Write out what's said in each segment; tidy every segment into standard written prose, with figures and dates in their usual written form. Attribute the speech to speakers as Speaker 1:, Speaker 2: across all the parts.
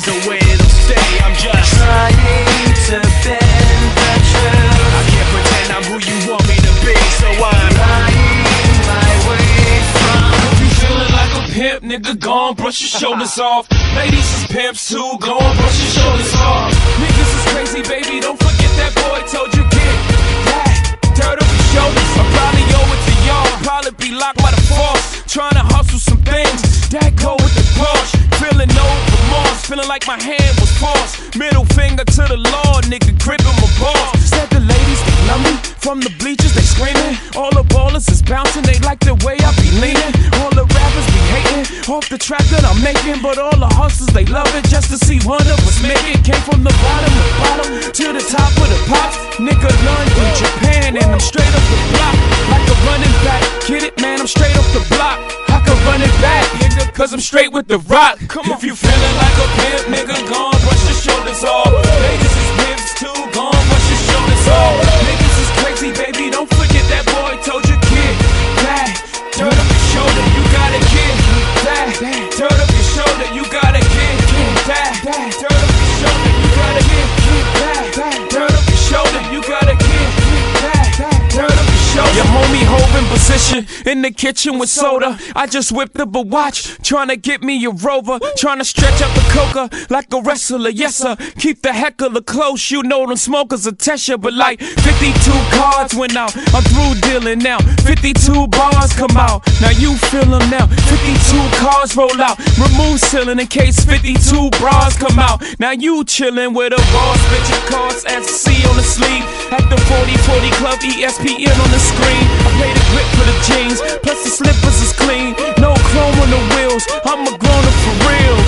Speaker 1: the way it'll stay. I'm just
Speaker 2: trying to bend the truth.
Speaker 1: I can't pretend I'm who you want me to be, so I'm
Speaker 2: lying my way from.
Speaker 3: If you feeling like a pimp, nigga, go on, brush your shoulders off. Ladies is pimps too, go on, brush your shoulders off. Niggas is crazy, baby, don't forget that boy told you get that dirt off your shoulders. I probably owe it to y'all, probably be locked by the force. Trying to hustle some things, that go with the Porsche. Feeling no remorse, feeling like my hand was forced. Middle finger to the law, nigga, gripping my balls. Said the ladies, they love me, from the bleachers, they screaming. All the ballers is bouncing, they like the way I be leaning. All the rappers be hating, off the track that I'm making. But all the hustlers, they love it, just to see one of us make it. Came from the bottom to the top of the pops. Nigga, London, Japan, and I'm straight up the block. Like a running back, get it, man, I'm straight off the block. I can run it back, nigga, cause I'm straight with the rock. Come on. If you feeling like a pimp, nigga, go on, brush your shoulders off. Ladies is pimps too, go on, brush your shoulders off. Niggas is crazy, baby, don't forget that boy told you, kid. That dirt up your shoulder, you gotta get that. Dirt up your shoulder, you gotta get that. Dirt up your shoulder, you gotta get that. Dirt up your shoulder, you gotta get that. Dirt up your shoulder. Your homie Hov in position in the kitchen with soda. I just whipped up a watch, trying to get me a Rover, trying to stretch up the coca like a wrestler. Yes sir, keep the heckler close. You know them smokers will test you, but like 52 cards went out. I'm through dealing now. 52 bars come out. Now you feel them now. 52 cars roll out. Remove ceiling in case 52 bras come out. Now you chillin' with a boss, bitch your cards as C on the sleeve. At the 40/40 club, ESPN on the screen. I play the grip for the jeans, plus the slippers is clean. No chrome on the wheels, I'm a grown-up for real.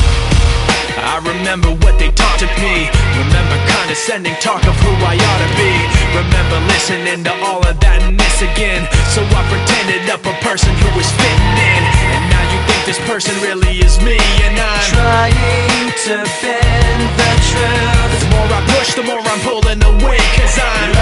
Speaker 1: I remember what they taught to me. Remember condescending talk of who I ought to be. Remember listening to all of that and this again. So I pretended up a person who was fitting in. And now you think this person really is me. And I'm
Speaker 2: trying to bend the truth.
Speaker 1: The more I push, the more I'm pulling away. Cause I'm